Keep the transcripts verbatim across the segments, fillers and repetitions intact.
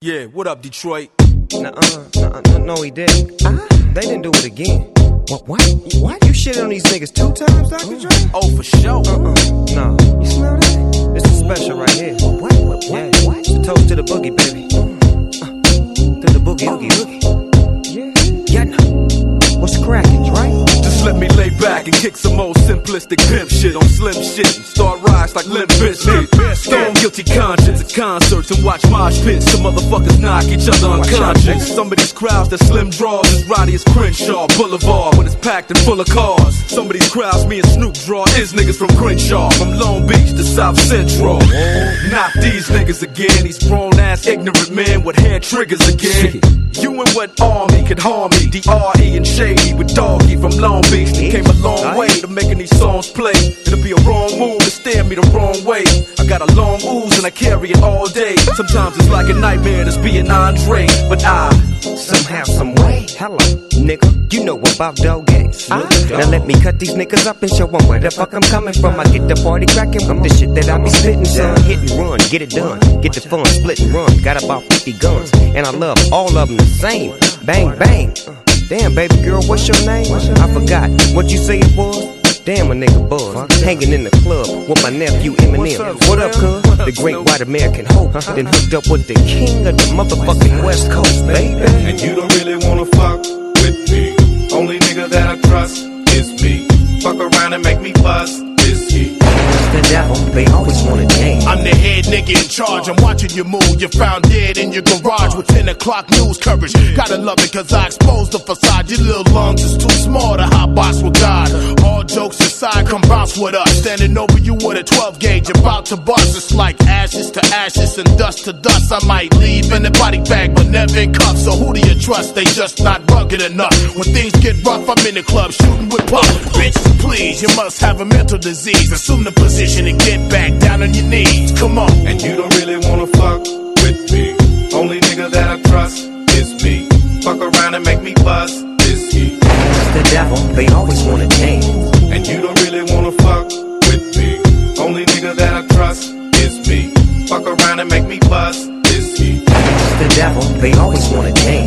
Yeah, what up, Detroit? Nuh-uh, nuh-uh, no, he didn't. Uh, they didn't do it again. What? What? What? You shitted on these niggas two times, Doctor Dre? Oh, for sure. Uh-uh, no. You smell that? This is special right here. What? What? What? Yeah. What? It's a toast to the boogie, baby. Uh, to the boogie, oogie, oogie. Yeah. Yeah, no. What's cracking, Dre? Just let me lay back and kick some old simplistic pimp shit on slim shit and start rise like Limp Bizkit. Stone guilty conscience at concerts and watch mosh pits. Some motherfuckers knock each other unconscious. Some of these crowds that slim draws as rowdy as Crenshaw Boulevard when it's packed and full of cars. Some of these crowds me and Snoop draw is niggas from Crenshaw, from Long Beach to South Central. Not these niggas again, these grown ass ignorant men with hair triggers again. You and what army could harm me? D R E and Shady with Doggy from Long Beach. They came a long way to making these songs play. It'll be a wrong move to steer me the wrong way. I got a long ooze and I carry it all day. Sometimes it's like a nightmare that's being Andre, but I somehow, some way. Hello, nigga, you know about dog games. Uh, now let me cut these niggas up and show them where the fuck I'm coming from. I get the party cracking with the shit that I be spitting, son. Hit and run, get it done, get the fun, split and run. Got about fifty guns, and I love all of them the same. Bang, bang. Damn, baby girl, what's your name? I forgot what you say it was. Damn, a nigga buzz, hanging in the club with my nephew Eminem. What up, cuz? The great white American hope. Then hooked up with the king of the motherfucking West Coast, baby. And you don't really wanna fuck with me. Only nigga that I trust is me. Fuck around and make me bust is he. The devil, they always wanna change. I'm the head nigga in charge. I'm watching you move. You're found dead in your garage with ten o'clock news coverage. Gotta love it cause I exposed the facade. Your little lungs is too small to hot box with God. All jokes aside, come bounce with us. Standing over you with a twelve gauge, about to bust. It's like ashes to ashes and dust to dust. I might leave in the body bag, but never in cuffs. So who do you trust? They just not rugged enough. When things get rough, I'm in the club shooting with puff. Bitch, please, you must have a mental disease. Assume the position and get back down on your knees. Come on. And you don't really wanna fuck with me. Only nigga that I trust is me. Fuck around and make me bust is he. The devil, they always wanna change. And you don't really wanna fuck with me. Only nigga that I trust is me. Fuck around and make me bust is he. The devil, they always wanna change.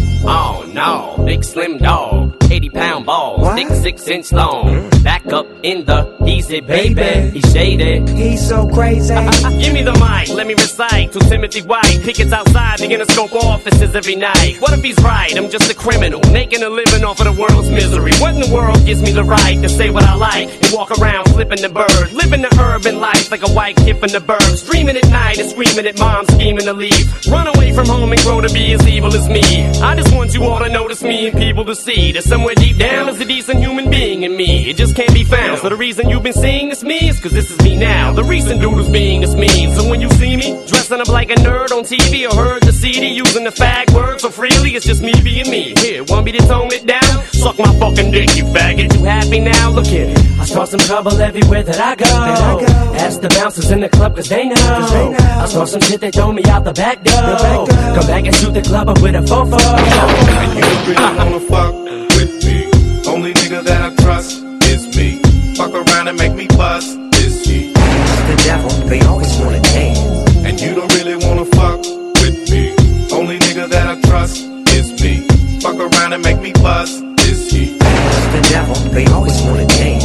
Oh no, big slim dog, eighty pound balls, thick six inch long. Mm. Back up in the easy, baby. He's shaded. He's so crazy. Give me the mic, let me recite to Timothy White. Pickets outside the Interscope offices every night. What if he's right? I'm just a criminal, making a living off of the world's misery. What in the world gives me the right to say what I like and walk around flipping the bird, living the urban life like a white kid from the burbs, dreaming at night and screaming at mom, scheming to leave, run away from home and grow to be as evil as me. I just want you all to notice me and people to see that somewhere deep down is a decent human being in me. It just can't be found. So the reason you've been seeing this me is cause this is me now. The recent dude who's being this mean. So when you see me dressing up like a nerd on T V or heard the C D using the fag word so freely, it's just me being me. Here, want me to tone it down? Suck my fucking dick, you faggot. You happy now? Look here. I start some trouble everywhere that I go. That I go. Ask the bouncers in the club cause they know. Cause they know. I start some shit that throw me out the back door. The back door. Come back and shoot the club up with a fofo. And you don't really wanna fuck with me. Only nigga that I trust is me. Fuck around and make me bust is he. The devil, they always wanna change. And you don't really wanna fuck with me. Only nigga that I trust is me. Fuck around and make me bust is he. The devil, they always wanna change.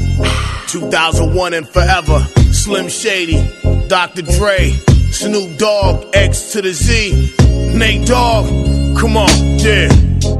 two thousand one and forever. Slim Shady, Doctor Dre, Snoop Dogg, X to the Z, Nate Dogg. Come on, yeah.